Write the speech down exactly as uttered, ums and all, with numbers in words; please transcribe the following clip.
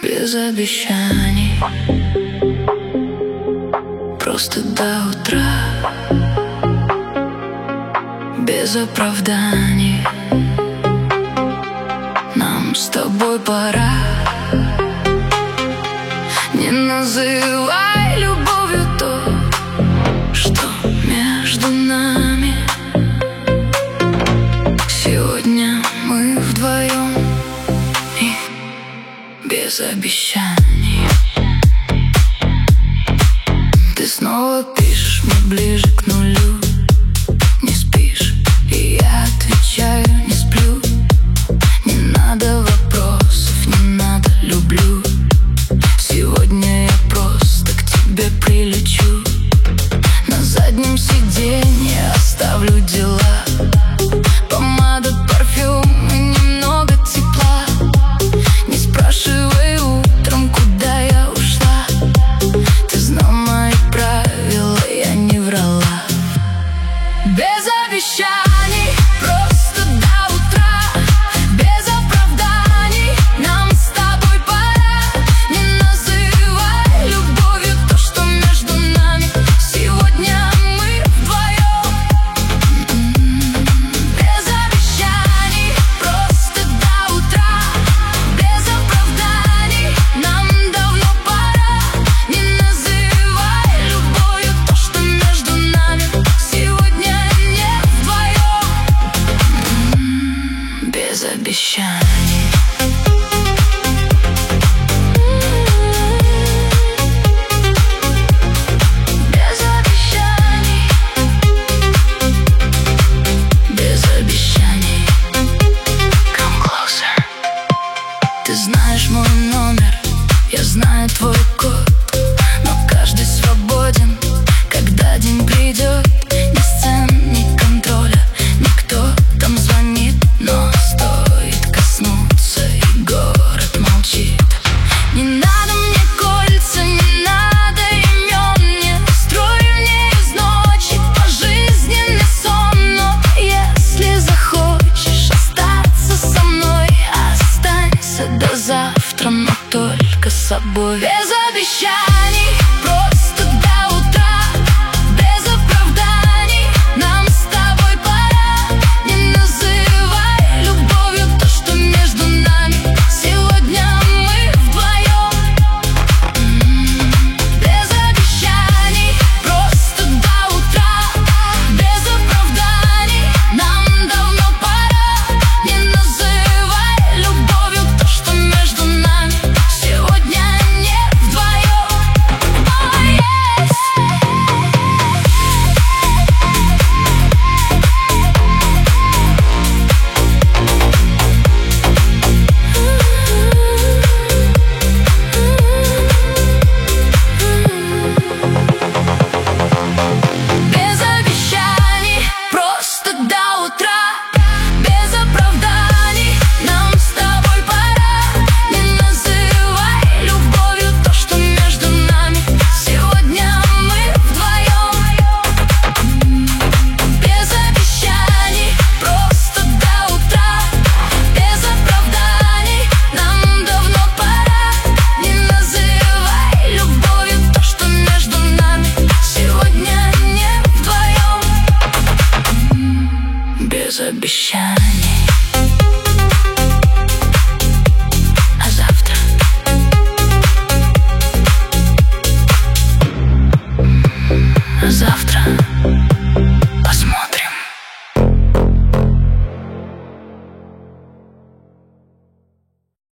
без обещаний, просто до утра, без оправданий. Нам с тобой пора. Не называй любовью то, что между нами. Сегодня мы вдвоем и без обещаний. Ты снова пишешь мне ближе к нулю. Не спишь, и я отвечаю, не сплю. Не надо вопросов, не надо люблю. Сегодня я просто к тебе прилечу. На заднем сиденье оставлю дела. Помада, парфюм и немного тепла. Не спрашивай утром, куда я ушла. Ты знал мои правила, я не врала. Без обещаний, просто до утра, без оправданий. Нам с тобой пора. Не называй любовью то, что между нами. Сегодня мы вдвоем. Без обещаний, просто до утра, без оправданий. Нам давно пора. Не называй любовью то, что между нами. Сегодня не вдвоем. Без обещаний. Без обещаний. Без обещаний. Come closer. Ты знаешь мой номер, я знаю твой код. Но каждый свободен, когда день придет. Ни сцен, ни контроля, никто там звонит. Но стоит коснуться, и город молчит. Не надо мне кольца, не надо имен. Не строю мне из ночи пожизненный сон. Но если захочешь остаться со мной, останься до завтра, но только с собой. Без обещаний, просто до утра, без оправданий. Нам с тобой пора. Не называй любовью то, что между нами. Сегодня мы вдвоем. Без обещаний, просто до утра, без оправданий. Нам давно пора. Не называй любовью то, что между нами. Сегодня не вдвоем. Oh, yes. Без обещаний, просто до утра, без оправданий. Нам с тобой пора. Не называй любовью то, что между нами. Сегодня мы вдвоем. Без обещаний, просто до утра, без оправданий. Нам давно пора. Не называй любовью то, что между нами. Сегодня не вдвоем. Без обещаний. А завтра? А завтра